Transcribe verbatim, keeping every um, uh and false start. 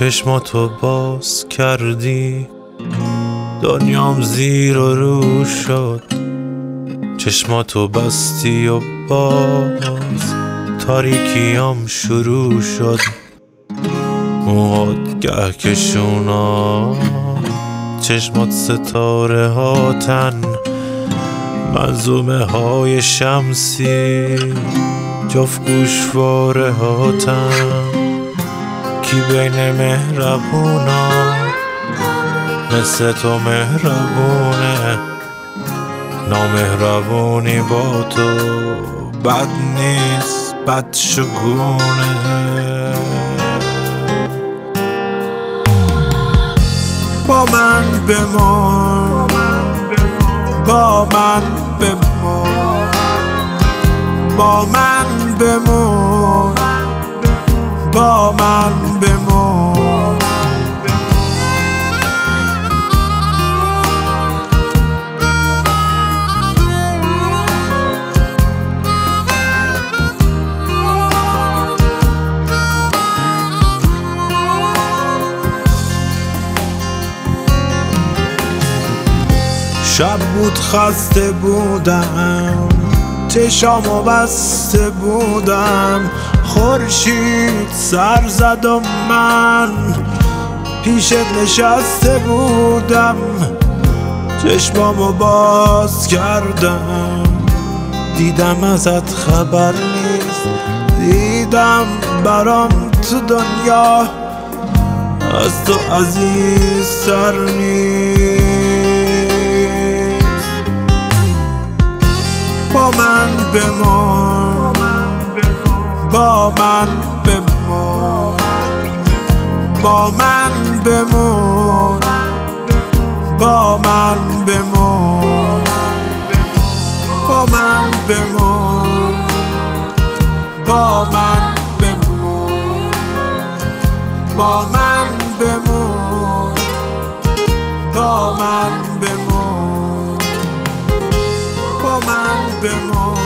چشماتو باز کردی، دنیام زیر و رو شد. چشماتو بستی و باز تاریکیام شروع شد. موهات گهکشونا، چشمات ستاره هاتن، منظومه های شمسی جفت گوشواره هاتن. کی بین مهربونا مثل تو مهربونه، نامهربونی با تو بد نیست، بد شگونه. با من بمان، با من بمان، با من بمان، با من بمان. شب بود خسته بودم، چشامو بسته بودم، خورشید سر زد و من پیشت نشسته بودم. چشمامو باز کردم، دیدم ازت خبر نیست، دیدم برام تو دنیا از تو عزیز سر نیست. با من بمان، با من بمان، با من بمان، با من بمان، با من بمان، با من بمان، با من بمان، با من بمان، با من بمان.